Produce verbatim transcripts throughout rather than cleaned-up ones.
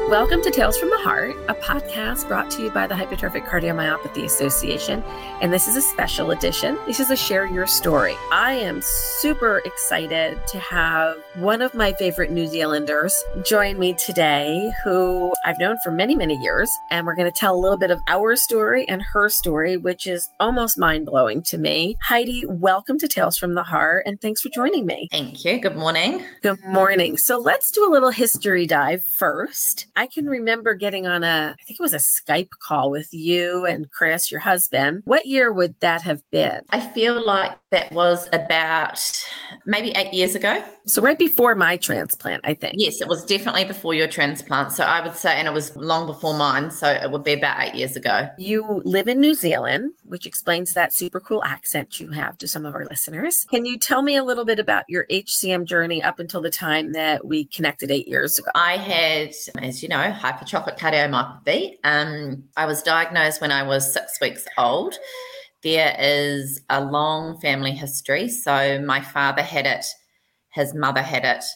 Welcome to Tales from the Heart, a podcast brought to you by the Hypertrophic Cardiomyopathy Association. And this is a special edition. This is a Share Your Story. I am super excited to have one of my favorite New Zealanders join me today, who I've known for many, many years. And we're going to tell a little bit of our story and her story, which is almost mind-blowing to me. Heidi, welcome to Tales from the Heart, and thanks for joining me. Thank you. Good morning. Good morning. So let's do a little history dive first. I can remember getting on a, I think it was a Skype call with you and Chris, your husband. What year would that have been? I feel like that was about maybe eight years ago. So right before my transplant, I think. Yes, it was definitely before your transplant. So I would say, and it was long before mine, so it would be about eight years ago. You live in New Zealand, which explains that super cool accent you have to some of our listeners. Can you tell me a little bit about your H C M journey up until the time that we connected eight years ago? I had, as you know, hypertrophic cardiomyopathy. Um, I was diagnosed when I was six weeks old. There is a long family history. So my father had it, his mother had it,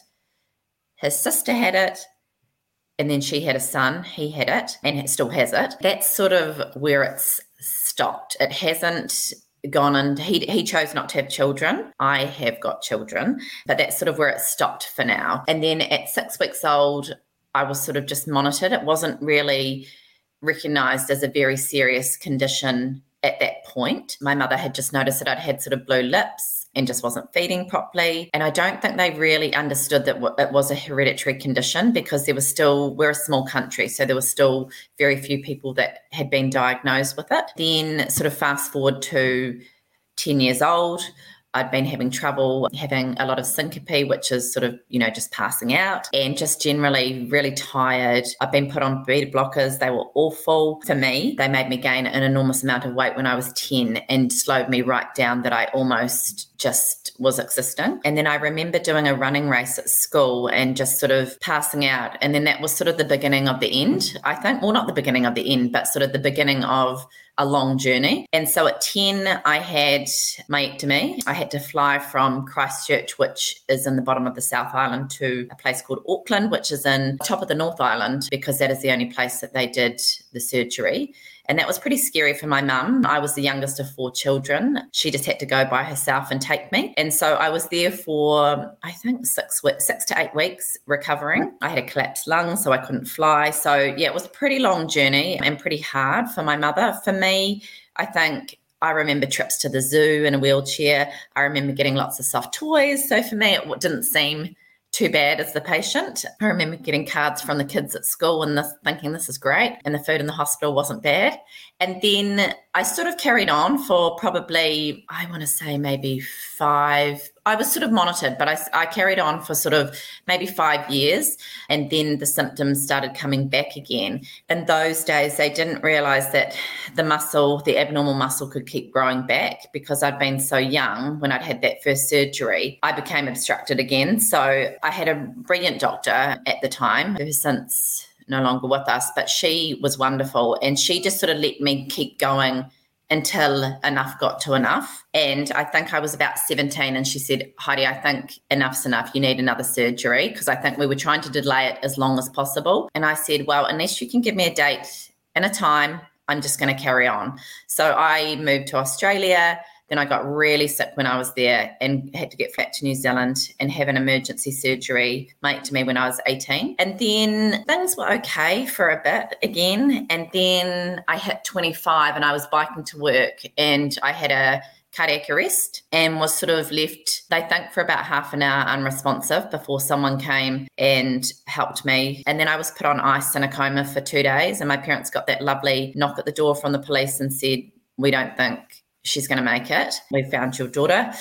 his sister had it, and then she had a son, he had it, and it still has it. That's sort of where it's stopped. It hasn't gone, and he he chose not to have children. I have got children, but that's sort of where it stopped for now. And then at six weeks old, I was sort of just monitored. It wasn't really recognised as a very serious condition at that point. My mother had just noticed that I'd had sort of blue lips and just wasn't feeding properly. And I don't think they really understood that it was a hereditary condition, because there was still, we're a small country, so there was still very few people that had been diagnosed with it. Then sort of fast forward to ten years old, I'd been having trouble having a lot of syncope, which is sort of, you know, just passing out, and just generally really tired. I've been put on beta blockers. They were awful for me. They made me gain an enormous amount of weight when I was ten and slowed me right down that I almost just was existing. And then I remember doing a running race at school and just sort of passing out. And then that was sort of the beginning of the end, I think. Well, not the beginning of the end, but sort of the beginning of a long journey. And so at ten, I had myectomy. I had to fly from Christchurch, which is in the bottom of the South Island, to a place called Auckland, which is in top of the North Island, because that is the only place that they did the surgery. And that was pretty scary for my mum. I was the youngest of four children. She just had to go by herself and take me. And so I was there for, I think, six, six to eight weeks recovering. I had a collapsed lung, so I couldn't fly. So yeah, it was a pretty long journey and pretty hard for my mother. For me, I think I remember trips to the zoo in a wheelchair. I remember getting lots of soft toys. So for me, it didn't seem too bad as the patient. I remember getting cards from the kids at school and this, thinking this is great, and the food in the hospital wasn't bad. And then I sort of carried on for probably, I want to say maybe five, I was sort of monitored, but I, I carried on for sort of maybe five years. And then the symptoms started coming back again. In those days, they didn't realize that the muscle, the abnormal muscle, could keep growing back, because I'd been so young when I'd had that first surgery. I became obstructed again. So I had a brilliant doctor at the time, who since no longer with us, but she was wonderful. And she just sort of let me keep going until enough got to enough. And I think I was about seventeen, and she said, Heidi, I think enough's enough. You need another surgery, because I think we were trying to delay it as long as possible. And I said, well, unless you can give me a date and a time, I'm just going to carry on. So I moved to Australia. Then I got really sick when I was there and had to get back to New Zealand and have an emergency surgery made to me when I was eighteen. And then things were okay for a bit again. And then I hit twenty-five and I was biking to work, and I had a cardiac arrest and was sort of left, they think, for about half an hour unresponsive before someone came and helped me. And then I was put on ice in a coma for two days. And my parents got that lovely knock at the door from the police and said, we don't think she's going to make it. We found your daughter.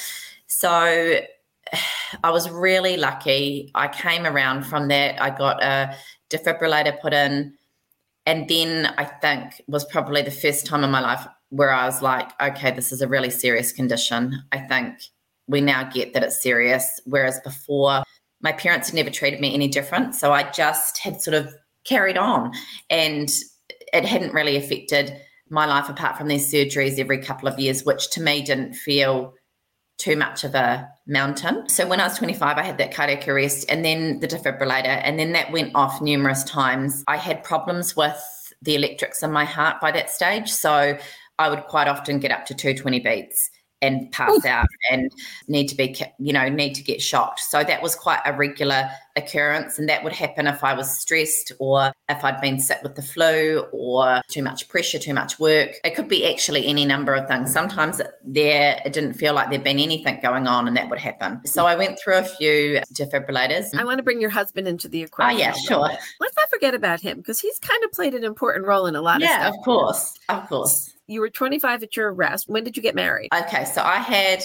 So I was really lucky. I came around from that. I got a defibrillator put in. And then I think was probably the first time in my life where I was like, okay, this is a really serious condition. I think we now get that it's serious. Whereas before, my parents had never treated me any different. So I just had sort of carried on, and it hadn't really affected my life apart from these surgeries every couple of years, which to me didn't feel too much of a mountain. So when I was twenty-five, I had that cardiac arrest and then the defibrillator, and then that went off numerous times. I had problems with the electrics in my heart by that stage. So I would quite often get up to two hundred twenty beats and pass Ooh. out and need to be, you know, need to get shocked. So that was quite a regular occurrence, and that would happen if I was stressed or if I'd been sick with the flu or too much pressure, too much work. It could be actually any number of things. Sometimes there, it didn't feel like there'd been anything going on and that would happen. So I went through a few defibrillators. I want to bring your husband into the equation. Oh, yeah, sure. Let's not forget about him because he's kind of played an important role in a lot yeah, of stuff. Yeah, of course, of course. You were twenty-five at your arrest. When did you get married? Okay, so I had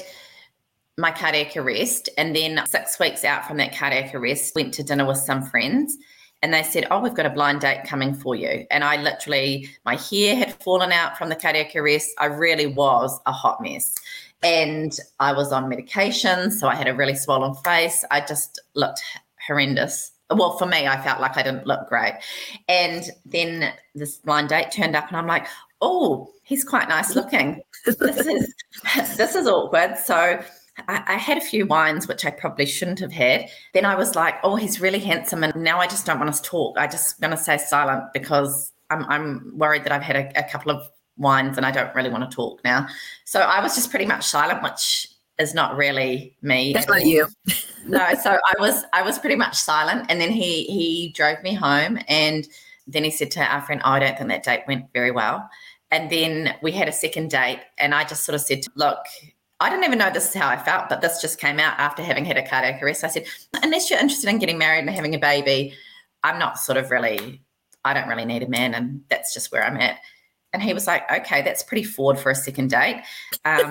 my cardiac arrest, and then six weeks out from that cardiac arrest, went to dinner with some friends, and they said, oh, we've got a blind date coming for you. And I literally, my hair had fallen out from the cardiac arrest. I really was a hot mess. And I was on medication, so I had a really swollen face. I just looked horrendous. Well, for me, I felt like I didn't look great. And then this blind date turned up, and I'm like, oh, he's quite nice looking. This is this is awkward. So I, I had a few wines, which I probably shouldn't have had. Then I was like, oh, he's really handsome. And now I just don't want us to talk. I just going to stay silent because I'm, I'm worried that I've had a, a couple of wines and I don't really want to talk now. So I was just pretty much silent, which is not really me. That's not you. No, so I was I was pretty much silent. And then he he drove me home, and then he said to our friend, oh, I don't think that date went very well. And then we had a second date, and I just sort of said, look, I didn't even know this is how I felt, but this just came out after having had a cardiac arrest. I said, unless you're interested in getting married and having a baby, I'm not sort of really, I don't really need a man, and that's just where I'm at. And he was like, okay, that's pretty forward for a second date. Um,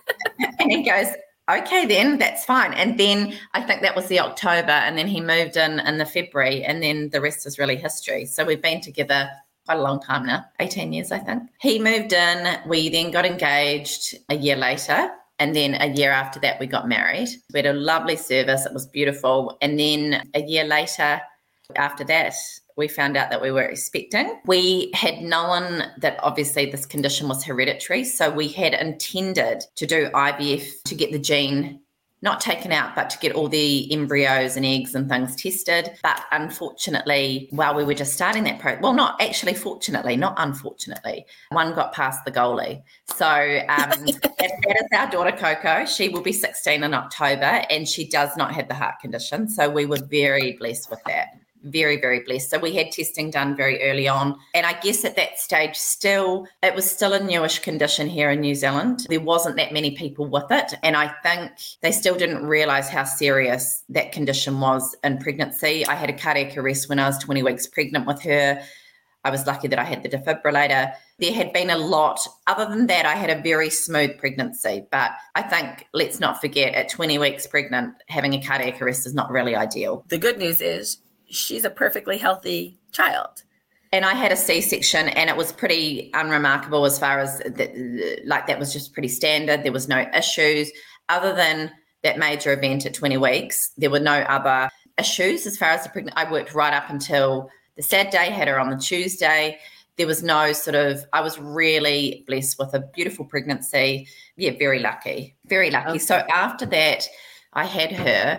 and he goes, okay, then that's fine. And then I think that was the October, and then he moved in in the February, and then the rest is really history. So we've been together quite a long time now, eighteen years, I think. He moved in. We then got engaged a year later. And then a year after that, we got married. We had a lovely service. It was beautiful. And then a year later, after that, we found out that we were expecting. We had known that obviously this condition was hereditary. So we had intended to do I V F to get the gene not taken out, but to get all the embryos and eggs and things tested. But unfortunately, while we were just starting that process, well, not actually fortunately, not unfortunately, one got past the goalie. So um, that is our daughter, Coco. She will be sixteen in October, and she does not have the heart condition. So we were very blessed with that. Very, very blessed. So we had testing done very early on. And I guess at that stage still, it was still a newish condition here in New Zealand. There wasn't that many people with it. And I think they still didn't realise how serious that condition was in pregnancy. I had a cardiac arrest when I was twenty weeks pregnant with her. I was lucky that I had the defibrillator. There had been a lot. Other than that, I had a very smooth pregnancy. But I think, let's not forget, at twenty weeks pregnant, having a cardiac arrest is not really ideal. The good news is, she's a perfectly healthy child. And I had a C-section, and it was pretty unremarkable as far as, the, like, that was just pretty standard. There was no issues. Other than that major event at twenty weeks, there were no other issues as far as the pregnancy. I worked right up until the sad day, had her on the Tuesday. There was no sort of, I was really blessed with a beautiful pregnancy. Yeah, very lucky, very lucky. Okay. So after that, I had her.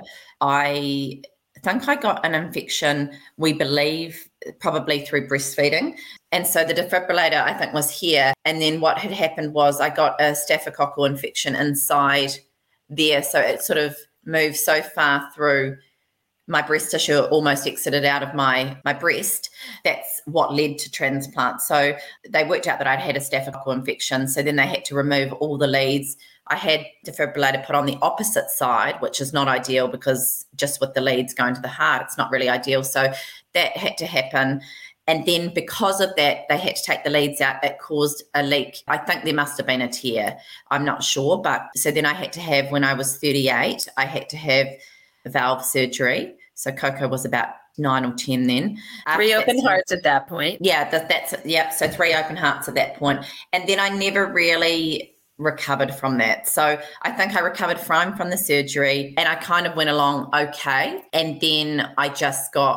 I... I think I got an infection, we believe, probably through breastfeeding. And so the defibrillator, I think, was here. And then what had happened was I got a staphylococcal infection inside there. So it sort of moved so far through my breast tissue, it almost exited out of my, my breast. That's what led to transplant. So they worked out that I'd had a staphylococcal infection. So then they had to remove all the leads. I had defibrillator put on the opposite side, which is not ideal because just with the leads going to the heart, it's not really ideal. So that had to happen. And then because of that, they had to take the leads out. It caused a leak. I think there must have been a tear. I'm not sure. But so then I had to have, when I was thirty-eight, I had to have valve surgery. So Coco was about nine or ten then. Three After open hearts at that point. Yeah, that, that's, yep. So three open hearts at that point. And then I never really recovered from that. So I think I recovered from from the surgery, and I kind of went along okay. And then I just got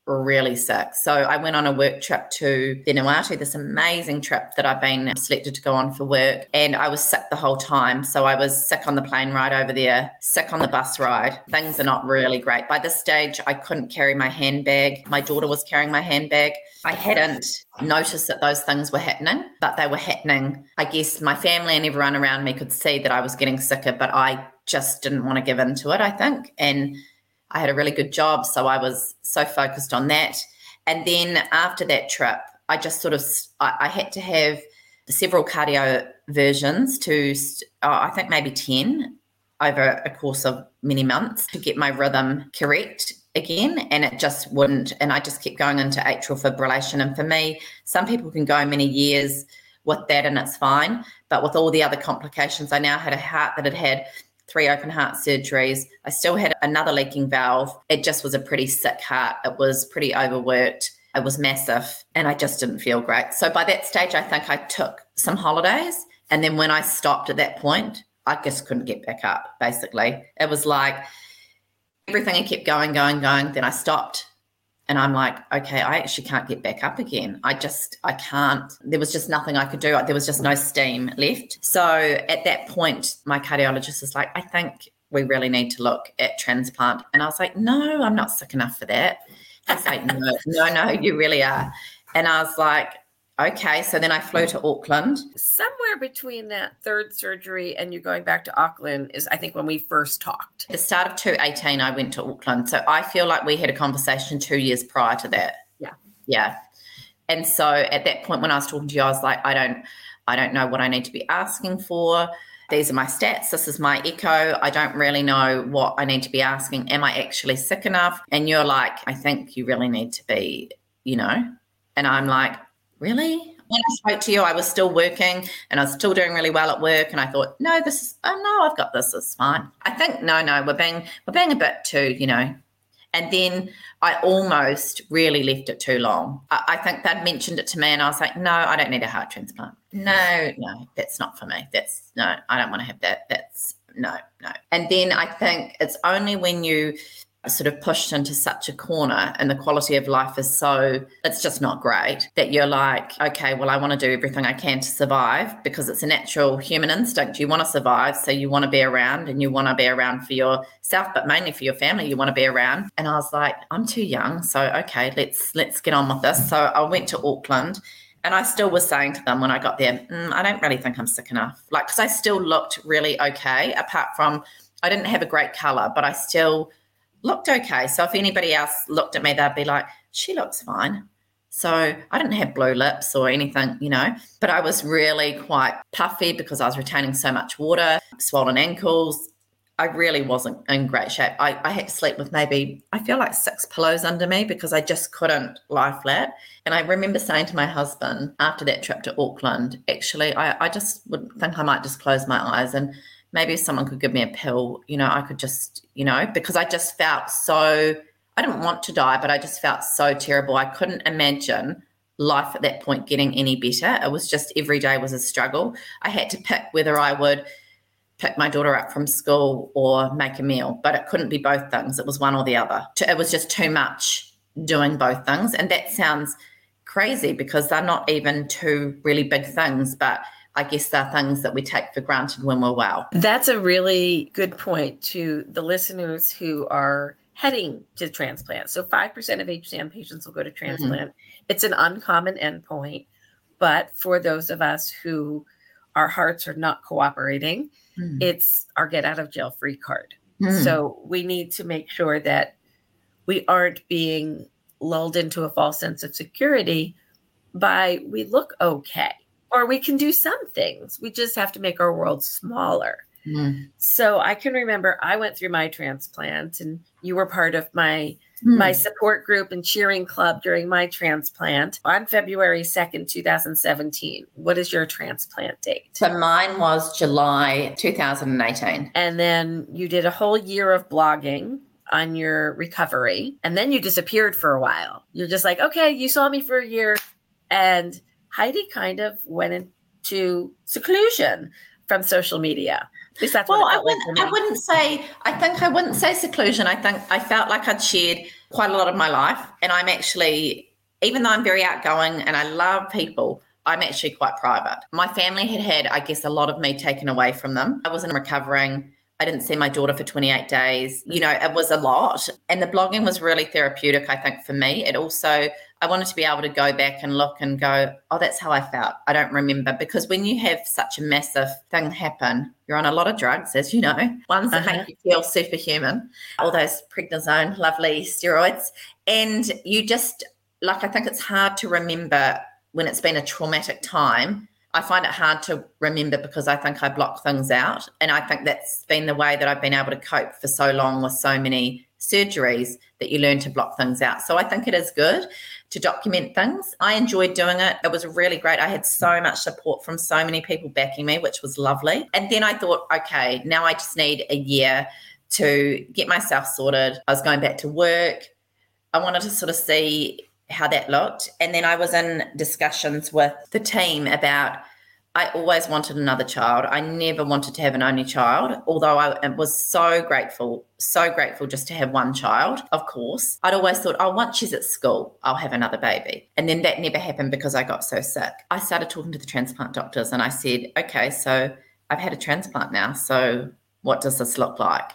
really sick. So I went on a work trip to Vanuatu, this amazing trip that I've been selected to go on for work. And I was sick the whole time. So I was sick on the plane ride over there, sick on the bus ride. Things are not really great. By this stage, I couldn't carry my handbag. My daughter was carrying my handbag. I hadn't noticed that those things were happening, but they were happening. I guess my family and everyone around me could see that I was getting sicker, but I just didn't want to give in to it, I think. And I had a really good job, so I was so focused on that. And then after that trip, I just sort of, I, I had to have several cardio versions to, oh, I think maybe ten over a course of many months to get my rhythm correct again. And it just wouldn't. And I just kept going into atrial fibrillation. And for me, some people can go many years with that and it's fine. But with all the other complications, I now had a heart that had had three open heart surgeries. I still had another leaking valve. It just was a pretty sick heart. It was pretty overworked. It was massive and I just didn't feel great. So by that stage, I think I took some holidays. And then when I stopped at that point, I just couldn't get back up, basically. It was like everything had kept going, going, going. Then I stopped and I'm like, okay, I actually can't get back up again. I just, I can't. There was just nothing I could do. There was just no steam left. So at that point, my cardiologist was like, I think we really need to look at transplant. And I was like, no, I'm not sick enough for that. He's like, no, no, no, you really are. And I was like, okay. So then I flew to Auckland. Somewhere between that third surgery and you going back to Auckland is, I think, when we first talked. At the start of two eighteen, I went to Auckland. So I feel like we had a conversation two years prior to that. Yeah. Yeah. And so at that point when I was talking to you, I was like, I don't, I don't know what I need to be asking for. These are my stats. This is my echo. I don't really know what I need to be asking. Am I actually sick enough? And you're like, I think you really need to be, you know, and I'm like, really? When I spoke to you, I was still working and I was still doing really well at work. And I thought, no, this is, oh no, I've got this. It's fine. I think, no, no, we're being, we're being a bit too, you know. And then I almost really left it too long. I, I think they'd mentioned it to me and I was like, no, I don't need a heart transplant. No, no, that's not for me. That's, no, I don't want to have that. That's, no, no. And then I think it's only when you sort of pushed into such a corner and the quality of life is so, it's just not great, that you're like, okay, well, I want to do everything I can to survive because it's a natural human instinct. You want to survive, so you want to be around and you want to be around for yourself, but mainly for your family, you want to be around. And I was like, I'm too young, so okay, let's let's get on with this. So I went to Auckland and I still was saying to them when I got there, mm, I don't really think I'm sick enough. Like, because I still looked really okay, apart from I didn't have a great colour, but I still looked okay. So if anybody else looked at me, they'd be like, she looks fine. So I didn't have blue lips or anything, you know, but I was really quite puffy because I was retaining so much water, swollen ankles. I really wasn't in great shape. I, I had to sleep with maybe, I feel like six pillows under me because I just couldn't lie flat. And I remember saying to my husband after that trip to Auckland, actually, I, I just would think I might just close my eyes and maybe if someone could give me a pill, you know, I could just, you know, because I just felt so, I didn't want to die, but I just felt so terrible. I couldn't imagine life at that point getting any better. It was just every day was a struggle. I had to pick whether I would pick my daughter up from school or make a meal, but it couldn't be both things. It was one or the other. It was just too much doing both things. And that sounds crazy because they're not even two really big things, but I guess they're things that we take for granted when we're well. That's a really good point to the listeners who are heading to transplant. So five percent of H C M patients will go to transplant. Mm-hmm. It's an uncommon endpoint, but for those of us who our hearts are not cooperating, mm-hmm. it's our get out of jail free card. Mm-hmm. So we need to make sure that we aren't being lulled into a false sense of security by we look okay. Or we can do some things. We just have to make our world smaller. Mm. So I can remember I went through my transplant and you were part of my mm. my support group and cheering club during my transplant on February second, twenty seventeen. What is your transplant date? So mine was July two thousand eighteen. And then you did a whole year of blogging on your recovery. And then you disappeared for a while. You're just like, okay, you saw me for a year. And Heidi kind of went into seclusion from social media. At least that's well, what it I felt like wouldn't, for I me. wouldn't say, I think I wouldn't say seclusion. I think I felt like I'd shared quite a lot of my life. And I'm actually, even though I'm very outgoing and I love people, I'm actually quite private. My family had had, I guess, a lot of me taken away from them. I wasn't recovering. I didn't see my daughter for twenty-eight days. You know, it was a lot. And the blogging was really therapeutic, I think, for me. It also, I wanted to be able to go back and look and go, oh, that's how I felt. I don't remember. Because when you have such a massive thing happen, you're on a lot of drugs, as you know, ones that Uh-huh. make you feel superhuman, all those prednisone, lovely steroids. And you just, like, I think it's hard to remember when it's been a traumatic time. I find it hard to remember because I think I block things out. And I think that's been the way that I've been able to cope for so long with so many surgeries, that you learn to block things out. So I think it is good to document things. I enjoyed doing it. It was really great. I had so much support from so many people backing me, which was lovely. And then I thought, okay, now I just need a year to get myself sorted. I was going back to work. I wanted to sort of see how that looked. And then I was in discussions with the team about, I always wanted another child. I never wanted to have an only child, although I was so grateful, so grateful just to have one child, of course. I'd always thought, oh, once she's at school, I'll have another baby. And then that never happened because I got so sick. I started talking to the transplant doctors and I said, okay, so I've had a transplant now. So what does this look like?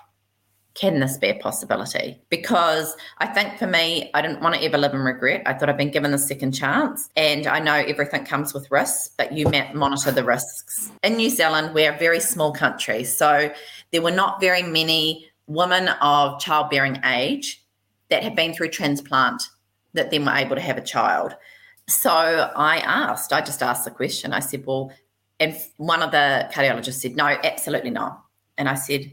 Can this be a possibility? Because I think for me, I didn't want to ever live in regret. I thought I'd been given the second chance, and I know everything comes with risks, but you monitor the risks. In New Zealand, we're a very small country, so there were not very many women of childbearing age that had been through transplant that then were able to have a child. So I asked, I just asked the question. I said, well, and one of the cardiologists said, no, absolutely not. And I said,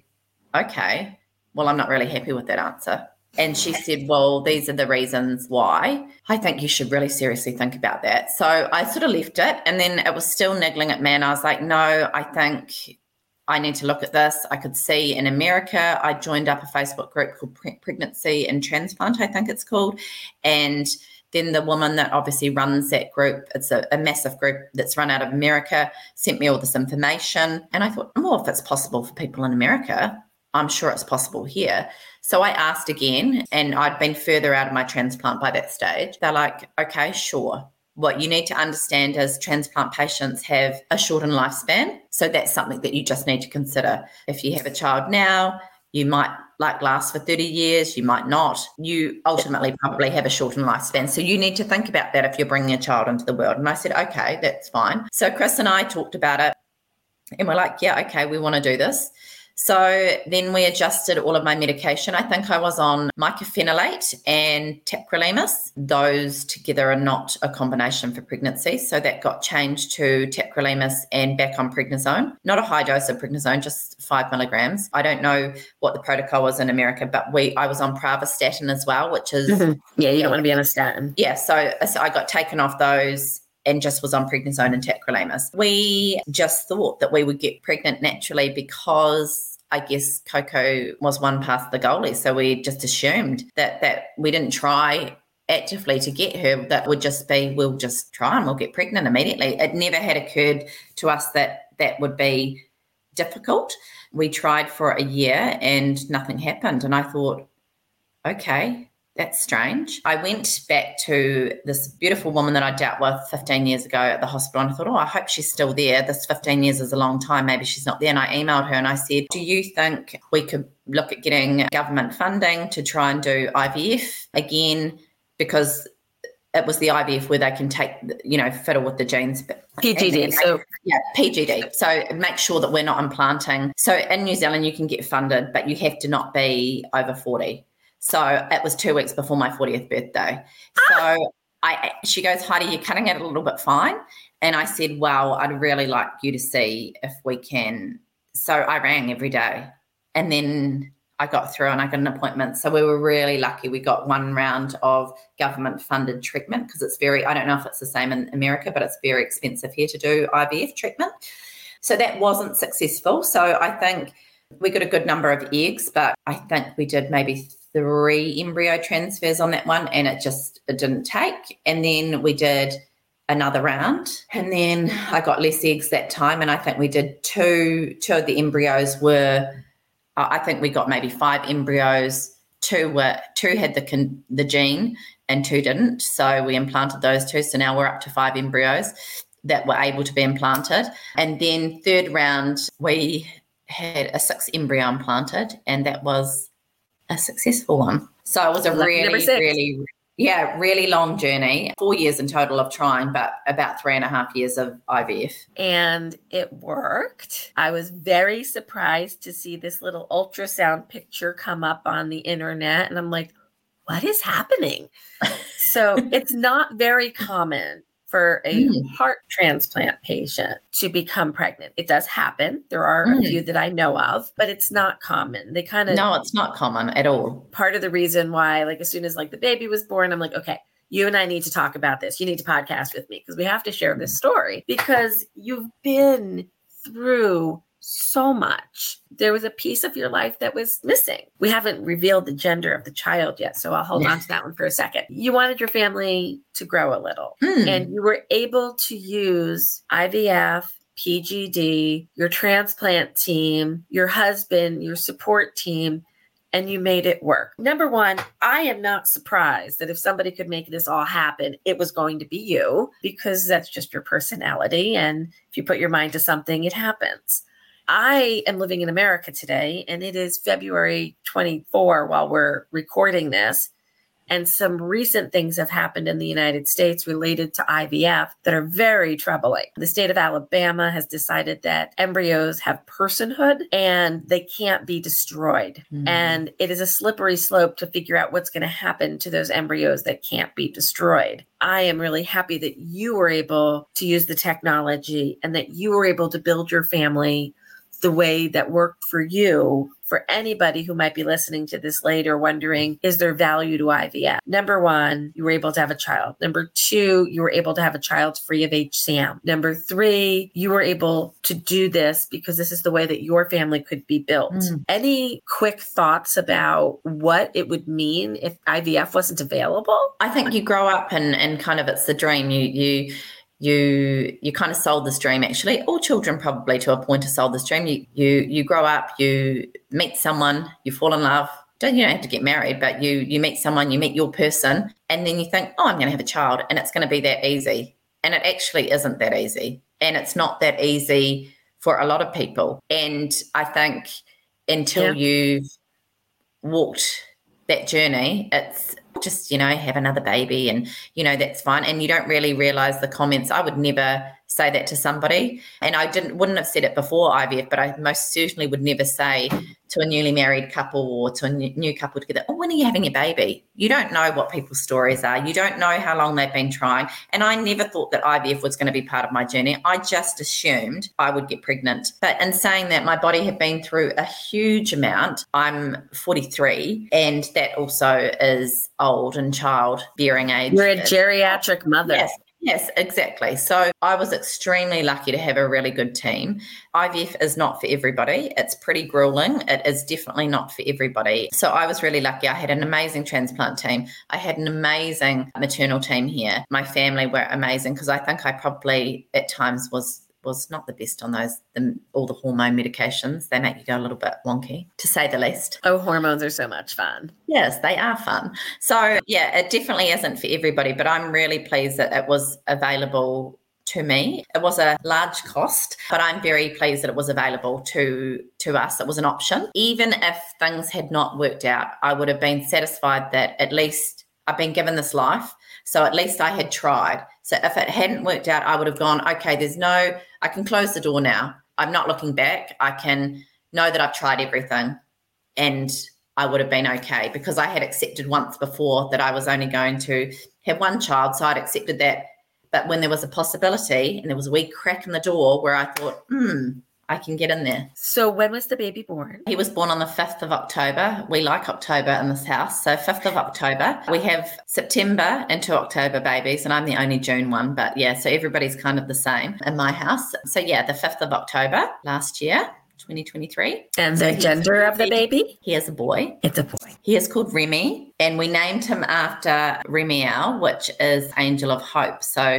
okay. Well, I'm not really happy with that answer. And she said, well, these are the reasons why. I think you should really seriously think about that. So I sort of left it, and then it was still niggling at me. And I was like, no, I think I need to look at this. I could see in America, I joined up a Facebook group called Pre- Pregnancy and Transplant, I think it's called. And then the woman that obviously runs that group, it's a, a massive group that's run out of America, sent me all this information. And I thought, oh, if it's possible for people in America, I'm sure it's possible here. So I asked again, and I'd been further out of my transplant by that stage. They're like, okay, sure. What you need to understand is transplant patients have a shortened lifespan. So that's something that you just need to consider. If you have a child now, you might like last for thirty years, you might not. You ultimately probably have a shortened lifespan. So you need to think about that if you're bringing a child into the world. And I said, okay, that's fine. So Chris and I talked about it, and we're like, yeah, okay, we want to do this. So then we adjusted all of my medication. I think I was on mycophenolate and tacrolimus. Those together are not a combination for pregnancy. So that got changed to tacrolimus and back on prednisone. Not a high dose of prednisone, just five milligrams. I don't know what the protocol was in America, but we I was on pravastatin as well, which is... Mm-hmm. Yeah, you don't want to be on a statin. Yeah, so, so I got taken off those and just was on prednisone and tacrolimus. We just thought that we would get pregnant naturally because I guess Coco was one past the goalie. So we just assumed that that we didn't try actively to get her. That would just be, we'll just try and we'll get pregnant immediately. It never had occurred to us that that would be difficult. We tried for a year and nothing happened. And I thought, okay, that's strange. I went back to this beautiful woman that I dealt with fifteen years ago at the hospital, and I thought, oh, I hope she's still there. This fifteen years is a long time. Maybe she's not there. And I emailed her and I said, do you think we could look at getting government funding to try and do I V F again? Because it was the I V F where they can take, you know, fiddle with the genes. P G D. And, and so yeah, P G D. So make sure that we're not implanting. So in New Zealand, you can get funded, but you have to not be over forty. So it was two weeks before my fortieth birthday. So ah. I, she goes, Heidi, you're cutting it a little bit fine. And I said, well, I'd really like you to see if we can. So I rang every day. And then I got through and I got an appointment. So we were really lucky. We got one round of government funded treatment because it's very, I don't know if it's the same in America, but it's very expensive here to do I V F treatment. So that wasn't successful. So I think we got a good number of eggs, but I think we did maybe three embryo transfers on that one and it just it didn't take. And then we did another round. And then I got less eggs that time. And I think we did two, two of the embryos were, I think we got maybe five embryos. Two were, two had the con, the gene and two didn't. So we implanted those two. So now we're up to five embryos that were able to be implanted. And then third round, we had a six embryo implanted, and that was a successful one. So it was a Lucky really, really, yeah, really long journey. Four years in total of trying, but about three and a half years of I V F. And it worked. I was very surprised to see this little ultrasound picture come up on the internet. And I'm like, what is happening? So it's not very common for a mm. heart transplant patient to become pregnant. It does happen. There are mm. a few that I know of, but it's not common. They kind of... No, it's not common at all. Part of the reason why, like, as soon as like the baby was born, I'm like, okay, you and I need to talk about this. You need to podcast with me because we have to share this story because you've been through so much. There was a piece of your life that was missing. We haven't revealed the gender of the child yet, so I'll hold on to that one for a second. You wanted your family to grow a little, mm. and you were able to use I V F, P G D, your transplant team, your husband, your support team, and you made it work. Number one, I am not surprised that if somebody could make this all happen, it was going to be you, because that's just your personality. And if you put your mind to something, it happens. I am living in America today, and it is February twenty-fourth while we're recording this. And some recent things have happened in the United States related to I V F that are very troubling. The state of Alabama has decided that embryos have personhood and they can't be destroyed. Mm-hmm. And it is a slippery slope to figure out what's going to happen to those embryos that can't be destroyed. I am really happy that you were able to use the technology and that you were able to build your family the way that worked for you. For anybody who might be listening to this later wondering, is there value to I V F? Number one, you were able to have a child. Number two, you were able to have a child free of H C M. Number three, you were able to do this because this is the way that your family could be built. Mm. Any quick thoughts about what it would mean if I V F wasn't available? I think you grow up and, and kind of it's the dream. You, you, You you kind of sold this dream, actually. All children probably to a point have sold this dream. You you you grow up, you meet someone, you fall in love. Don't you don't have to get married, but you you meet someone, you meet your person, and then you think, oh, I'm going to have a child, and it's going to be that easy. And it actually isn't that easy, and it's not that easy for a lot of people. And I think until yeah. you've walked that journey, it's just, you know, have another baby and, you know, that's fine. And you don't really realize the comments. I would never say that to somebody. And I didn't, wouldn't have said it before I V F, but I most certainly would never say to a newly married couple or to a new couple together, oh, when are you having your baby? You don't know what people's stories are. You don't know how long they've been trying. And I never thought that I V F was going to be part of my journey. I just assumed I would get pregnant. But in saying that, my body had been through a huge amount. I'm forty-three, and that also is old and childbearing age. You're a geriatric mother. Yes. Yes, exactly. So I was extremely lucky to have a really good team. I V F is not for everybody. It's pretty grueling. It is definitely not for everybody. So I was really lucky. I had an amazing transplant team. I had an amazing maternal team here. My family were amazing because I think I probably at times was was not the best on those, the, all the hormone medications. They make you go a little bit wonky, to say the least. Oh, hormones are so much fun. Yes, they are fun. So, yeah, it definitely isn't for everybody, but I'm really pleased that it was available to me. It was a large cost, but I'm very pleased that it was available to, to us. It was an option. Even if things had not worked out, I would have been satisfied that at least I've been given this life. So at least I had tried. So if it hadn't worked out, I would have gone, okay, there's no, I can close the door now. I'm not looking back. I can know that I've tried everything, and I would have been okay because I had accepted once before that I was only going to have one child. So I'd accepted that. But when there was a possibility and there was a wee crack in the door where I thought, hmm, I can get in there. So when was the baby born? He was born on the fifth of October. We like October in this house. So fifth of October. We have September into October babies, and I'm the only June one. But yeah, so everybody's kind of the same in my house. So yeah, the fifth of October last year, twenty twenty-three. And the so gender of the baby? He is a boy. It's a boy. He is called Remy, and we named him after Remiel, which is Angel of Hope. So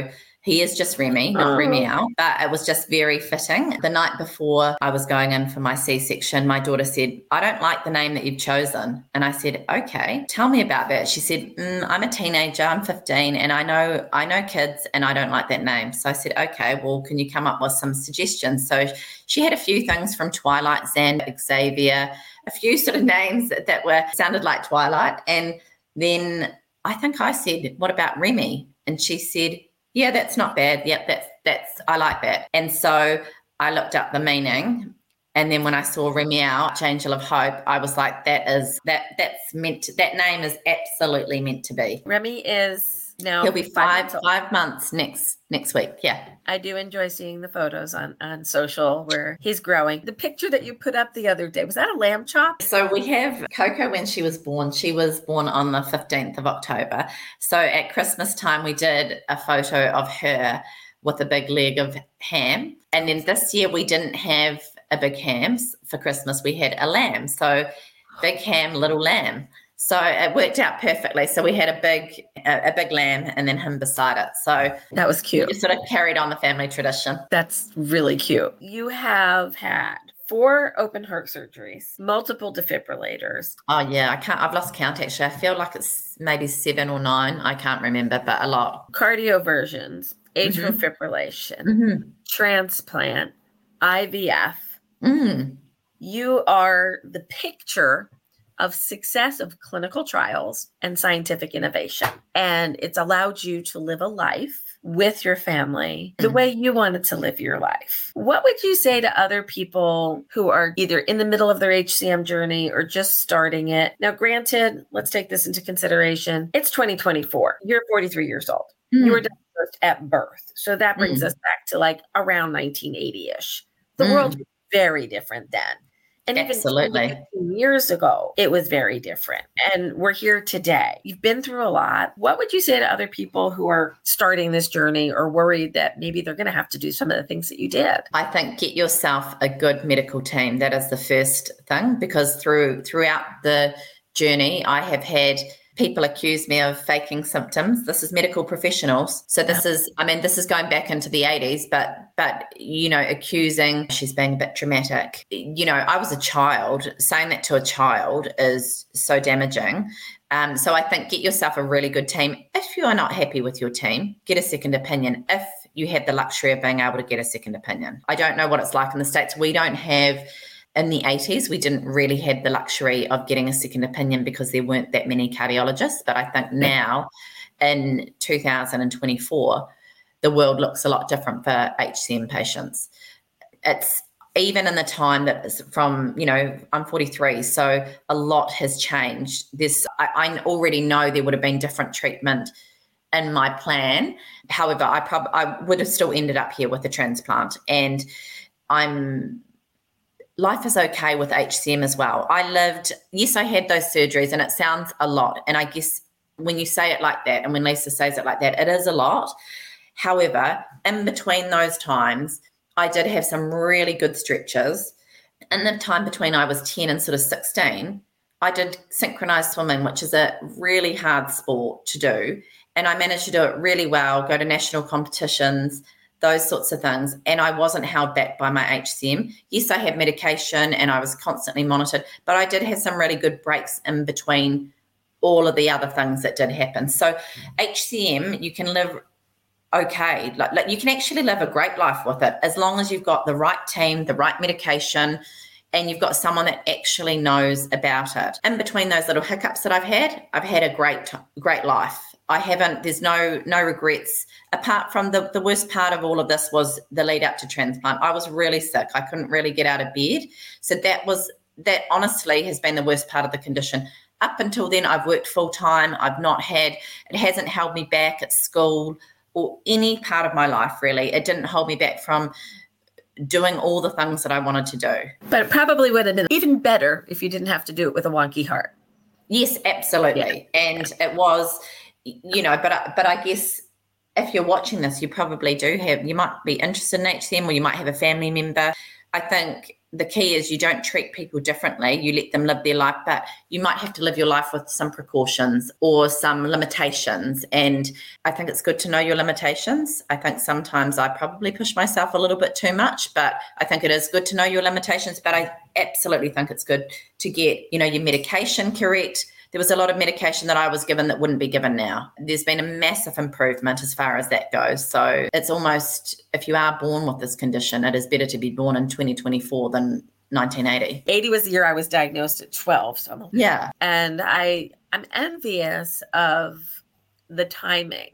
He is just Remy, not Oh. Remy Al, but it was just very fitting. The night before I was going in for my C-section, my daughter said, I don't like the name that you've chosen. And I said, okay, tell me about that. She said, mm, I'm a teenager, I'm fifteen, and I know I know kids and I don't like that name. So I said, okay, well, can you come up with some suggestions? So she had a few things from Twilight, Xander, Xavier, a few sort of names that, that were sounded like Twilight. And then I think I said, what about Remy? And she said, yeah, that's not bad. Yep, that's, that's, I like that. And so I looked up the meaning. And then when I saw Remy Al, Angel of Hope, I was like, that is, that, that's meant to, that name is absolutely meant to be. Remy is now He'll be five, five, five months next, next week. Yeah. I do enjoy seeing the photos on, on social where he's growing. The picture that you put up the other day, was that a lamb chop? So we have Coco when she was born. She was born on the fifteenth of October. So at Christmas time, we did a photo of her with a big leg of ham. And then this year we didn't have a big ham for Christmas. We had a lamb. So big ham, little lamb. So it worked out perfectly. So we had a big a, a big lamb and then him beside it. So that was cute. We just sort of carried on the family tradition. That's really cute. You have had four open heart surgeries, multiple defibrillators. Oh yeah, I can't. I've lost count actually. I feel like it's maybe seven or nine. I can't remember, but a lot. Cardioversions, atrial Mm-hmm. fibrillation, Mm-hmm. transplant, I V F. Mm. You are the picture of success of clinical trials and scientific innovation. And it's allowed you to live a life with your family the way you wanted to live your life. What would you say to other people who are either in the middle of their H C M journey or just starting it? Now, granted, let's take this into consideration. It's twenty twenty-four. You're forty-three years old. Mm. You were diagnosed at birth. So that brings Mm. us back to like around nineteen eighty-ish. The Mm. world was very different then. And Absolutely. even fifteen years ago, it was very different. And we're here today. You've been through a lot. What would you say to other people who are starting this journey or worried that maybe they're going to have to do some of the things that you did? I think get yourself a good medical team. That is the first thing, because through throughout the journey, I have had people accuse me of faking symptoms. This is medical professionals. So this yeah. is, I mean, this is going back into the eighties, but, but, you know, accusing, she's being a bit dramatic. You know, I was a child. Saying that to a child is so damaging. Um, so I think get yourself a really good team. If you are not happy with your team, get a second opinion. If you have the luxury of being able to get a second opinion. I don't know what it's like in the States. We don't have... In the eighties, we didn't really have the luxury of getting a second opinion because there weren't that many cardiologists. But I think now in two thousand twenty-four, the world looks a lot different for H C M patients. It's even in the time that is from, you know, I'm forty-three, so a lot has changed. This, I, I already know there would have been different treatment in my plan. However, I probably I would have still ended up here with a transplant, and I'm. Life is okay with H C M as well. I lived, yes, I had those surgeries, and it sounds a lot. And I guess when you say it like that, and when Lisa says it like that, it is a lot. However, in between those times, I did have some really good stretches. In the time between I was ten and sort of sixteen, I did synchronized swimming, which is a really hard sport to do. And I managed to do it really well, go to national competitions, those sorts of things. And I wasn't held back by my H C M. Yes, I had medication and I was constantly monitored, but I did have some really good breaks in between all of the other things that did happen. So H C M, you can live okay. Like, like you can actually live a great life with it as long as you've got the right team, the right medication, and you've got someone that actually knows about it. In between those little hiccups that I've had, I've had a great, great life. I haven't, there's no no regrets. Apart from the, the worst part of all of this was the lead up to transplant. I was really sick. I couldn't really get out of bed. So that was, that honestly has been the worst part of the condition. Up until then, I've worked full time. I've not had, it hasn't held me back at school or any part of my life, really. It didn't hold me back from doing all the things that I wanted to do. But it probably would have been even better if you didn't have to do it with a wonky heart. Yes, absolutely. Yeah. And yeah. it was, you know, but, but I guess if you're watching this, you probably do have, you might be interested in H C M or you might have a family member. I think the key is you don't treat people differently. You let them live their life, but you might have to live your life with some precautions or some limitations. And I think it's good to know your limitations. I think sometimes I probably push myself a little bit too much, but I think it is good to know your limitations. But I absolutely think it's good to get, you know, your medication correct. There was a lot of medication that I was given that wouldn't be given now. There's been a massive improvement as far as that goes. So it's almost, if you are born with this condition, it is better to be born in twenty twenty-four than nineteen eighty. eighty was the year I was diagnosed at twelve. So I'm, yeah. And I, I'm envious of the timing,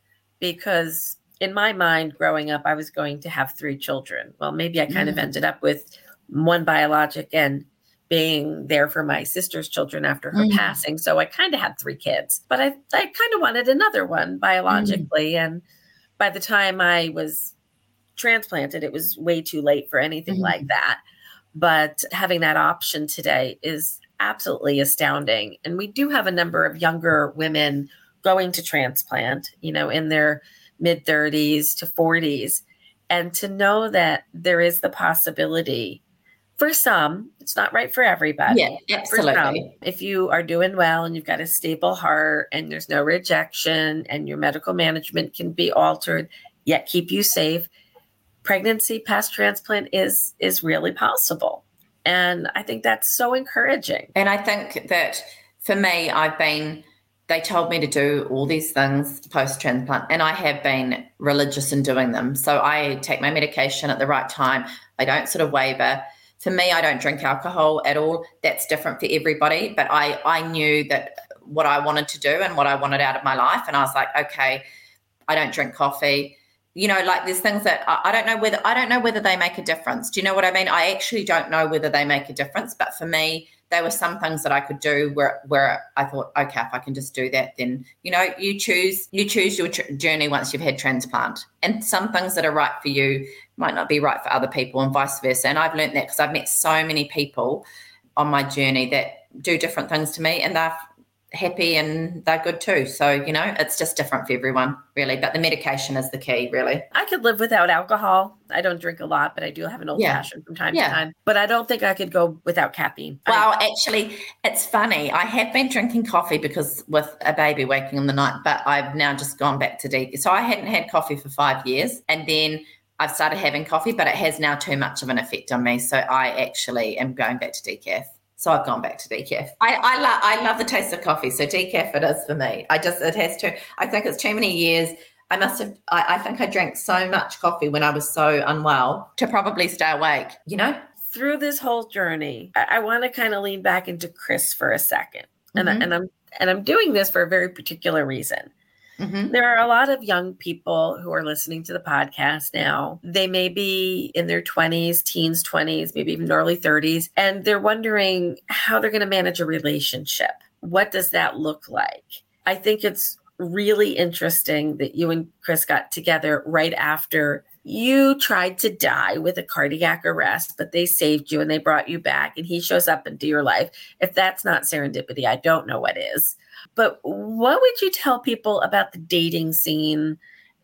because in my mind growing up, I was going to have three children. Well, maybe I kind mm. of ended up with one biologic and being there for my sister's children after her mm. passing. So I kind of had three kids, but I, I kind of wanted another one biologically. Mm. And by the time I was transplanted, it was way too late for anything mm. like that. But having that option today is absolutely astounding. And we do have a number of younger women going to transplant, you know, in their mid thirties to forties. And to know that there is the possibility for some, it's not right for everybody. Yeah, absolutely. For some, if you are doing well and you've got a stable heart and there's no rejection and your medical management can be altered, yet keep you safe, pregnancy past transplant is is really possible. And I think that's so encouraging. And I think that for me, I've been, they told me to do all these things post-transplant, and I have been religious in doing them. So I take my medication at the right time. I don't sort of waver. For me, I don't drink alcohol at all. That's different for everybody. But I, I knew that what I wanted to do and what I wanted out of my life. And I was like, okay, I don't drink coffee. You know, like there's things that I, I don't know whether, I don't know whether they make a difference. Do you know what I mean? I actually don't know whether they make a difference. But for me, there were some things that I could do where, where I thought, okay, if I can just do that, then, you know, you choose, you choose your tr- journey once you've had transplant. And some things that are right for you might not be right for other people, and vice versa. And I've learned that because I've met so many people on my journey that do different things to me, and they're happy and they're good too. So, you know, it's just different for everyone, really. But the medication is the key, really. I could live without alcohol. I don't drink a lot, but I do have an old yeah. fashioned from time yeah. to time. But I don't think I could go without caffeine. Well, I- actually, it's funny. I have been drinking coffee because with a baby waking in the night, but I've now just gone back to decaf. So I hadn't had coffee for five years. And then I've started having coffee, but it has now too much of an effect on me. So I actually am going back to decaf. So I've gone back to decaf. I I, lo- I love the taste of coffee. So decaf it is for me. I just, it has to, I think it's too many years. I must have, I, I think I drank so much coffee when I was so unwell to probably stay awake, you know? Through this whole journey, I, I want to kind of lean back into Chris for a second. And, mm-hmm. I, and I'm, and I'm doing this for a very particular reason. Mm-hmm. There are a lot of young people who are listening to the podcast now. They may be in their twenties, teens, twenties, maybe even early thirties, and they're wondering how they're going to manage a relationship. What does that look like? I think it's really interesting that you and Chris got together right after you tried to die with a cardiac arrest, but they saved you and they brought you back, and he shows up into your life. If that's not serendipity, I don't know what is. But what would you tell people about the dating scene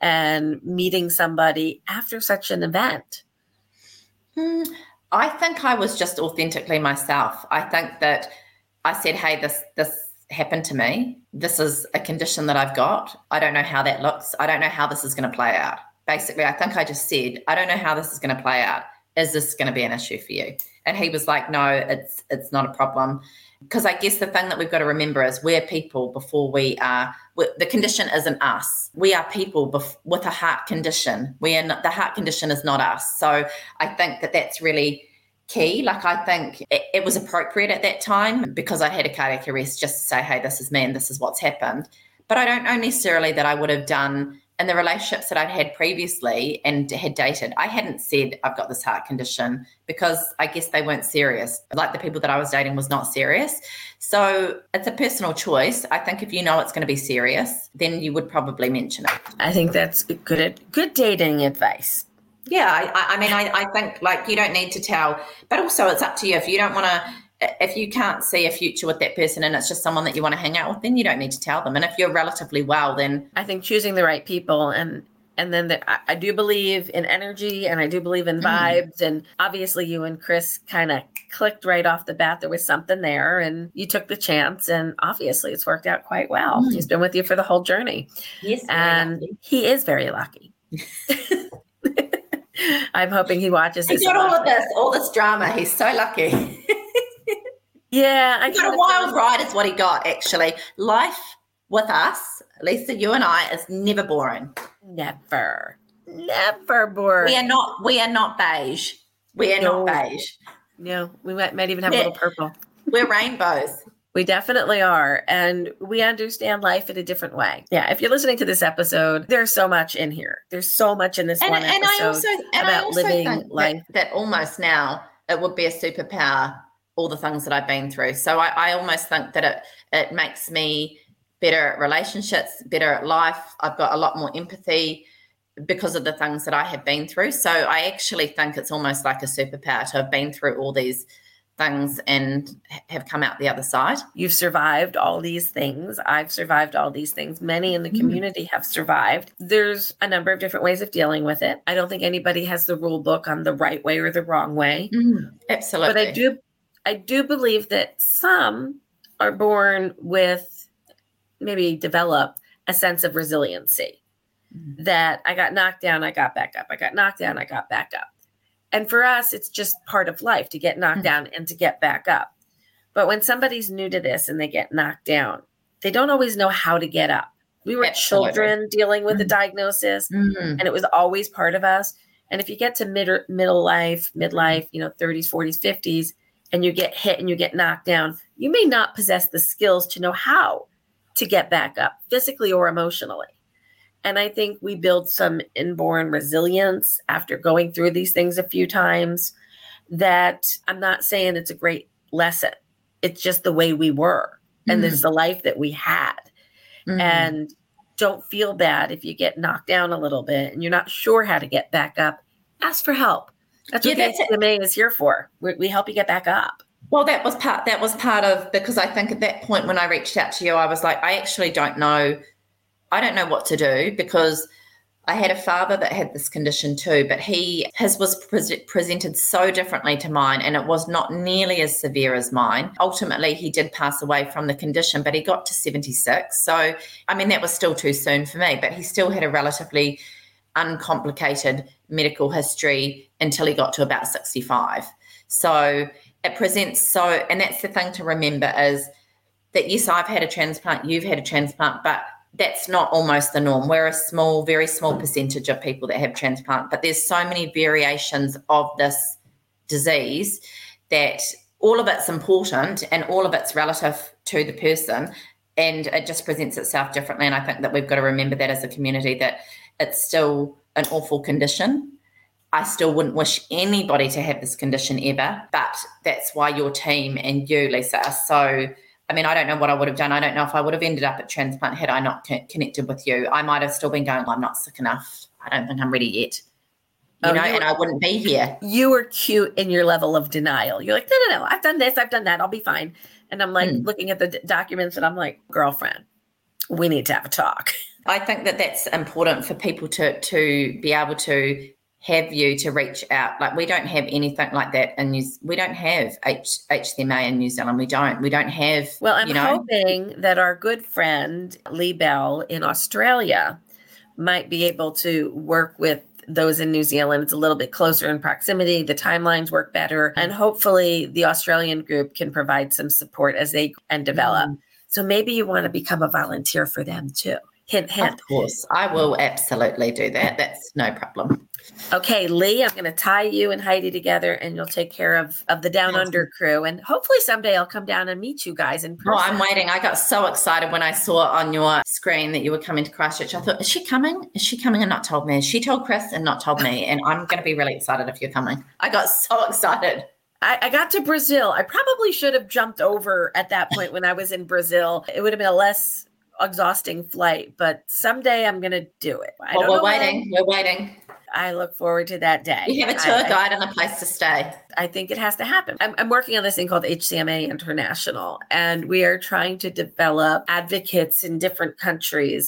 and meeting somebody after such an event? Hmm, I think I was just authentically myself. I think that I said, hey, this this happened to me. This is a condition that I've got. I don't know how that looks. I don't know how this is going to play out. Basically, I think I just said, I don't know how this is going to play out. Is this going to be an issue for you? And he was like, no, it's it's not a problem. Because I guess the thing that we've got to remember is we're people before we are, the condition isn't us. We are people bef- with a heart condition. We are not, the heart condition is not us. So I think that that's really key. Like I think it, it was appropriate at that time because I had a cardiac arrest just to say, hey, this is me and this is what's happened. But I don't know necessarily that I would have done in the relationships that I'd had previously and had dated. I hadn't said I've got this heart condition because I guess they weren't serious. Like the people that I was dating was not serious. So it's a personal choice. I think if you know it's going to be serious, then you would probably mention it. I think that's good, good dating advice. Yeah. I, I mean, I, I think like you don't need to tell, but also it's up to you. If you don't want to, if you can't see a future with that person and it's just someone that you want to hang out with, then you don't need to tell them. And if you're relatively well, then I think choosing the right people and And then the, I, I do believe in energy and I do believe in vibes. Mm. And obviously you and Chris kind of clicked right off the bat. There was something there and you took the chance. And obviously it's worked out quite well. Mm. He's been with you for the whole journey. Yes, and he is very lucky. I'm hoping he watches this. He's got all of this, all this drama. He's so lucky. Yeah. I he got a wild ride is what he got, actually. Life with us, Lisa, you and I, is never boring. Never. Never boring. We are not, we are not beige. We are no. not beige. No, we might, might even have yeah. a little purple. We're rainbows. We definitely are. And we understand life in a different way. Yeah. If you're listening to this episode, there's so much in here. There's so much in this and, one and episode I also, and about I also living think life. That, that almost now it would be a superpower, all the things that I've been through. So I, I almost think that it, it makes me better at relationships, better at life. I've got a lot more empathy because of the things that I have been through. So I actually think it's almost like a superpower to have been through all these things and have come out the other side. You've survived all these things. I've survived all these things. Many in the community mm. have survived. There's a number of different ways of dealing with it. I don't think anybody has the rule book on the right way or the wrong way. Mm. Absolutely. But I do, I do believe that some are born with, maybe develop a sense of resiliency. Mm. That I got knocked down, I got back up. I got knocked down, I got back up. And for us, it's just part of life to get knocked mm-hmm. down and to get back up. But when somebody's new to this and they get knocked down, they don't always know how to get up. We were Absolutely. children dealing with mm-hmm. the diagnosis, mm-hmm. and it was always part of us. And if you get to mid- middle life, midlife, you know, thirties, forties, fifties, and you get hit and you get knocked down, you may not possess the skills to know how to get back up physically or emotionally. And I think we build some inborn resilience after going through these things a few times that I'm not saying it's a great lesson. It's just the way we were. And mm. it's the life that we had. Mm. And don't feel bad if you get knocked down a little bit and you're not sure how to get back up. Ask for help. That's what yeah, the A C M A is here for. We, we help you get back up. Well, that was part, that was part of, because I think at that point when I reached out to you, I was like, I actually don't know I don't know what to do, because I had a father that had this condition too, but he his was pre- presented so differently to mine, and it was not nearly as severe as mine. Ultimately, he did pass away from the condition, but he got to seventy-six. So, I mean, that was still too soon for me, but he still had a relatively uncomplicated medical history until he got to about sixty-five. So it presents so, and that's the thing to remember is that, yes, I've had a transplant, you've had a transplant, but that's not almost the norm. We're a small, very small percentage of people that have transplant, but there's so many variations of this disease that all of it's important and all of it's relative to the person, and it just presents itself differently. And I think that we've got to remember that as a community, that it's still an awful condition. I still wouldn't wish anybody to have this condition ever, but that's why your team and you, Lisa, are so... I mean, I don't know what I would have done. I don't know if I would have ended up at transplant had I not co- connected with you. I might have still been going, I'm not sick enough. I don't think I'm ready yet. You oh, know, you and were, I wouldn't be here. You were cute in your level of denial. You're like, no, no, no, I've done this, I've done that, I'll be fine. And I'm like mm. looking at the d- documents and I'm like, girlfriend, we need to have a talk. I think that that's important for people to to be able to have you to reach out. Like, we don't have anything like that in New we don't have H, HCMA in New Zealand. We don't. We don't have. Well, I'm you know, hoping that our good friend Lee Bell in Australia might be able to work with those in New Zealand. It's a little bit closer in proximity. The timelines work better, and hopefully the Australian group can provide some support as they and develop. Mm. So maybe you want to become a volunteer for them too. Hint, hint. Of course, I will absolutely do that. That's no problem. Okay, Lee, I'm going to tie you and Heidi together, and you'll take care of, of the Down Under crew. And hopefully someday I'll come down and meet you guys in person. Oh, I'm waiting. I got so excited when I saw on your screen that you were coming to Christchurch. I thought, is she coming? Is she coming and not told me? She told Chris and not told me. And I'm going to be really excited if you're coming. I got so excited. I, I got to Brazil. I probably should have jumped over at that point when I was in Brazil. It would have been a less exhausting flight, but someday I'm going to do it. I well, don't we're know waiting. when. We're waiting. I look forward to that day. You have a tour I, guide I, and a place to stay. I think it has to happen. I'm, I'm working on this thing called H C M A International, and we are trying to develop advocates in different countries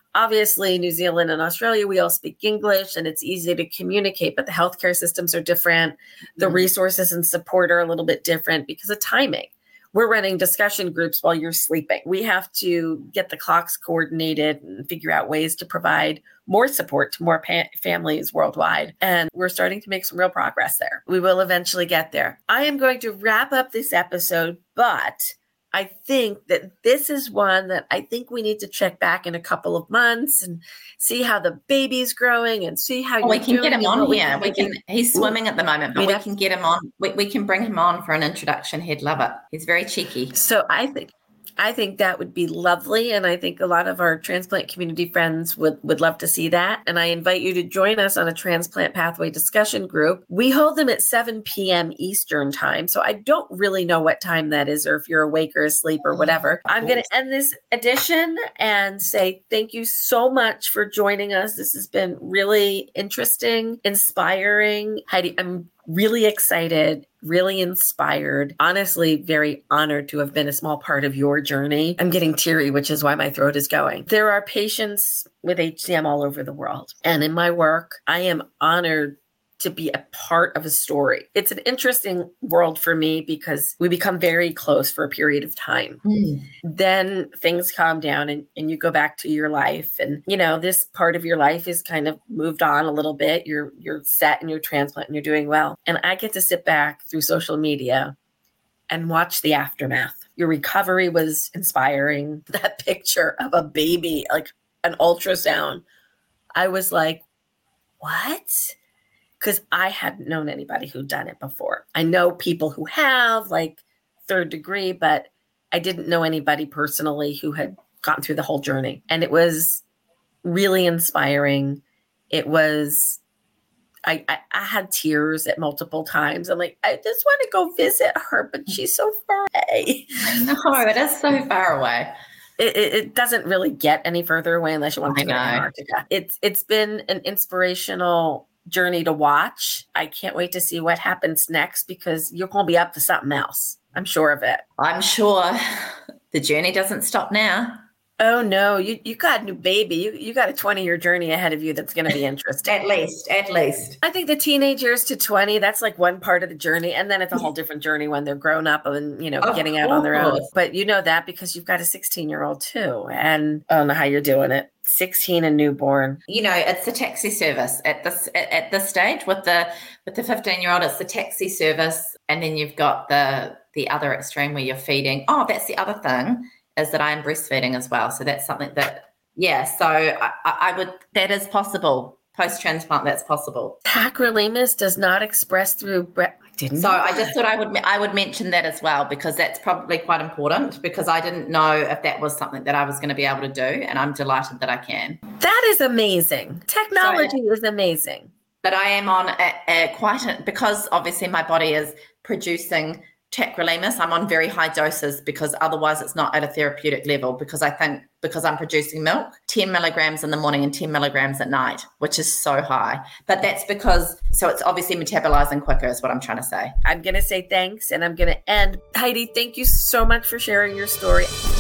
Obviously, New Zealand and Australia, we all speak English and it's easy to communicate, but the healthcare systems are different. The mm-hmm. resources and support are a little bit different because of timing. We're running discussion groups while you're sleeping. We have to get the clocks coordinated and figure out ways to provide more support to more pa- families worldwide. And we're starting to make some real progress there. We will eventually get there. I am going to wrap up this episode, but I think that this is one that I think we need to check back in a couple of months and see how the baby's growing and see how oh, we can get him on here. We can, he's swimming at the moment, but we can get him on. We, we can bring him on for an introduction. He'd love it. He's very cheeky. So I think I think that would be lovely. And I think a lot of our transplant community friends would, would love to see that. And I invite you to join us on a transplant pathway discussion group. We hold them at seven p.m. Eastern time. So I don't really know what time that is or if you're awake or asleep or whatever. I'm going to end this edition and say thank you so much for joining us. This has been really interesting, inspiring. Heidi, I'm really excited, really inspired, honestly, very honored to have been a small part of your journey. I'm getting teary, which is why my throat is going. There are patients with H C M all over the world. And in my work, I am honored to be a part of a story. It's an interesting world for me because we become very close for a period of time. Mm. Then things calm down and, and you go back to your life. And, you know, this part of your life is kind of moved on a little bit. You're, you're set in your transplant and you're doing well. And I get to sit back through social media and watch the aftermath. Your recovery was inspiring. That picture of a baby, like an ultrasound, I was like, what? Because I hadn't known anybody who'd done it before. I know people who have, like third degree, but I didn't know anybody personally who had gotten through the whole journey. And it was really inspiring. It was, I, I, I had tears at multiple times. I'm like, I just want to go visit her, but she's so far away. I know, it is so far away. It, it, it doesn't really get any further away unless you want to go to Antarctica. It's It's been an inspirational journey to watch. I can't wait to see what happens next because you're going to be up to something else. I'm sure of it. I'm sure the journey doesn't stop now. Oh no, you you got a new baby. You you got a twenty-year journey ahead of you that's going to be interesting. At least, at least. I think the teenage years to twenty, that's like one part of the journey. And then it's a whole different journey when they're grown up and, you know, of getting out course. on their own. But you know that because you've got a sixteen-year-old too. And I don't know how you're doing it. sixteen and newborn. You know, it's the taxi service at this at, at this stage with the with the fifteen-year-old. It's the taxi service, and then you've got the the other extreme where you're feeding. Oh, that's the other thing is that I am breastfeeding as well. So that's something that, yeah. So I, I would that is possible post transplant. That's possible. Tacrolimus does not express through breast. Didn't so I just thought I would I would mention that as well because that's probably quite important because I didn't know if that was something that I was going to be able to do, and I'm delighted that I can. That is amazing. Technology so, is amazing. But I am on a, a quite a, because obviously my body is producing tacrolimus. I'm on very high doses because otherwise it's not at a therapeutic level because I think because I'm producing milk, ten milligrams in the morning and ten milligrams at night, which is so high. But that's because, so it's obviously metabolizing quicker is what I'm trying to say. I'm going to say thanks and I'm going to end. Heidi, thank you so much for sharing your story.